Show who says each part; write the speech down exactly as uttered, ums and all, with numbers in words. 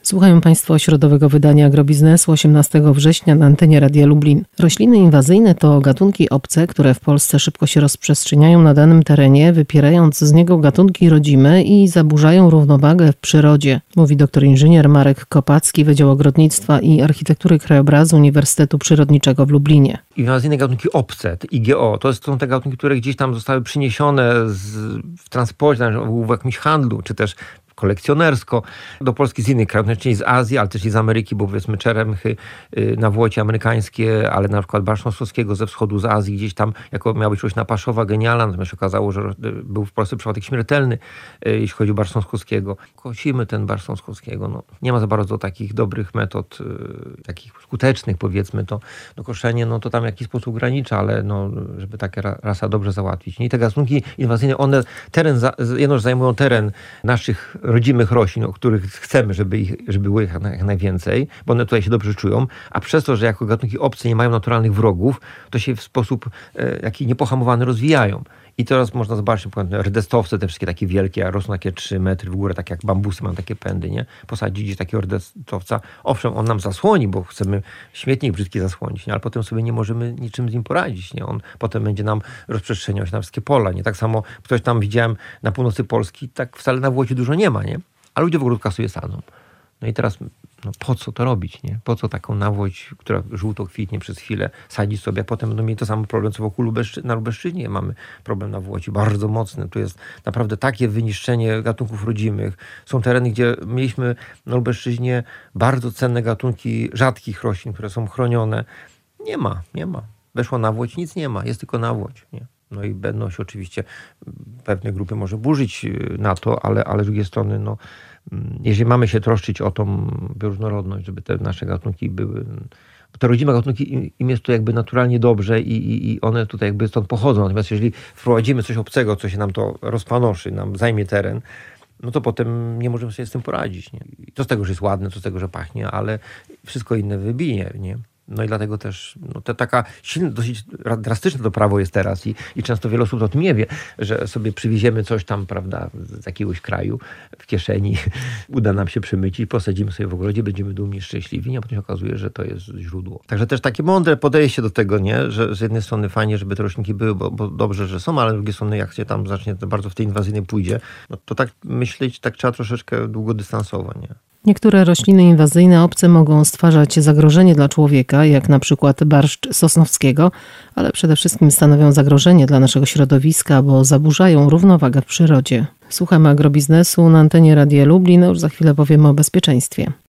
Speaker 1: Słuchają Państwo środowego wydania Agrobiznesu osiemnastego września na antenie Radia Lublin. Rośliny inwazyjne to gatunki obce, które w Polsce szybko się rozprzestrzeniają na danym terenie, wypierając z niego gatunki rodzime i zaburzają równowagę w przyrodzie, mówi doktor inżynier Marek Kopacki, Wydział Ogrodnictwa i Architektury Krajobrazu Uniwersytetu Przyrodniczego w Lublinie.
Speaker 2: Inwazyjne gatunki obce, I G O, to są te gatunki, które gdzieś tam zostały przyniesione z, w transporcie, w jakimś handlu, czy też kolekcjonersko do Polski z innych krajów, czyli z Azji, ale też i z Ameryki, bo powiedzmy czeremchy, nawłocie amerykańskie, ale na przykład barszcz moskowskiego ze wschodu, z Azji, gdzieś tam jako miała być roślina paszowa, genialna, natomiast się okazało, że był w Polsce przypadek śmiertelny, jeśli chodzi o barszcz moskowskiego. Kosimy ten barszcz moskowskiego. No, nie ma za bardzo takich dobrych metod, takich skutecznych, powiedzmy, to no, koszenie, no to tam w jakiś sposób ogranicza, ale no, żeby takie rasa dobrze załatwić. Nie? I te gatunki inwazyjne, one teren, jedno, że zajmują teren naszych rodzimych roślin, o których chcemy, żeby, ich, żeby było ich jak najwięcej, bo one tutaj się dobrze czują, a przez to, że jako gatunki obce nie mają naturalnych wrogów, to się w sposób e, jaki niepohamowany rozwijają. I teraz można zobaczyć, na rdestowce, te wszystkie takie wielkie, rosną takie trzy metry w górę, tak jak bambusy, mają takie pędy, nie? Posadzić gdzieś takiego rdestowca. Owszem, on nam zasłoni, bo chcemy śmietnik brzydki zasłonić, nie? Ale potem sobie nie możemy niczym z nim poradzić, nie? On potem będzie nam rozprzestrzeniał się na wszystkie pola, nie? Tak samo ktoś tam widziałem na północy Polski, tak wcale na Włocie dużo nie ma, nie? A ludzie w ogródkach sobie sadzą. No i teraz, no po co to robić, nie? Po co taką nawłoć, która żółto kwitnie przez chwilę, sadzić sobie, a potem będą mieli to samo problem, co wokół Lubeszczy- na Lubelszczyźnie mamy problem nawłoci, bardzo mocny. Tu jest naprawdę takie wyniszczenie gatunków rodzimych. Są tereny, gdzie mieliśmy na Lubelszczyźnie bardzo cenne gatunki rzadkich roślin, które są chronione. Nie ma, nie ma. Weszła nawłoć, nic nie ma, jest tylko nawłoć, nie? No i będą się oczywiście pewne grupy może burzyć na to, ale, ale z drugiej strony, no, jeżeli mamy się troszczyć o tą bioróżnorodność, żeby te nasze gatunki były, te rodzime gatunki, im jest to jakby naturalnie dobrze i, i, i one tutaj jakby stąd pochodzą. Natomiast jeżeli wprowadzimy coś obcego, co się nam to rozpanoszy, nam zajmie teren, no to potem nie możemy sobie z tym poradzić. Nie? To z tego, że jest ładne, to z tego, że pachnie, ale wszystko inne wybije, nie? No i dlatego też no, to taka silna, dosyć drastyczne to prawo jest teraz i, i często wiele osób o tym nie wie, że sobie przywieziemy coś tam, prawda, z jakiegoś kraju w kieszeni, uda nam się przemycić, posadzimy sobie w ogrodzie, będziemy dumni, szczęśliwi, a potem się okazuje, że to jest źródło. Także też takie mądre podejście do tego, nie, że z jednej strony fajnie, żeby te roślinki były, bo, bo dobrze, że są, ale z drugiej strony jak się tam zacznie to bardzo w tej inwazyjnej pójdzie, no to tak myśleć, tak trzeba troszeczkę długodystansowo, nie?
Speaker 1: Niektóre rośliny inwazyjne obce mogą stwarzać zagrożenie dla człowieka, jak na przykład barszcz sosnowskiego, ale przede wszystkim stanowią zagrożenie dla naszego środowiska, bo zaburzają równowagę w przyrodzie. Słuchamy Agrobiznesu na antenie Radia Lublin, już za chwilę powiemy o bezpieczeństwie.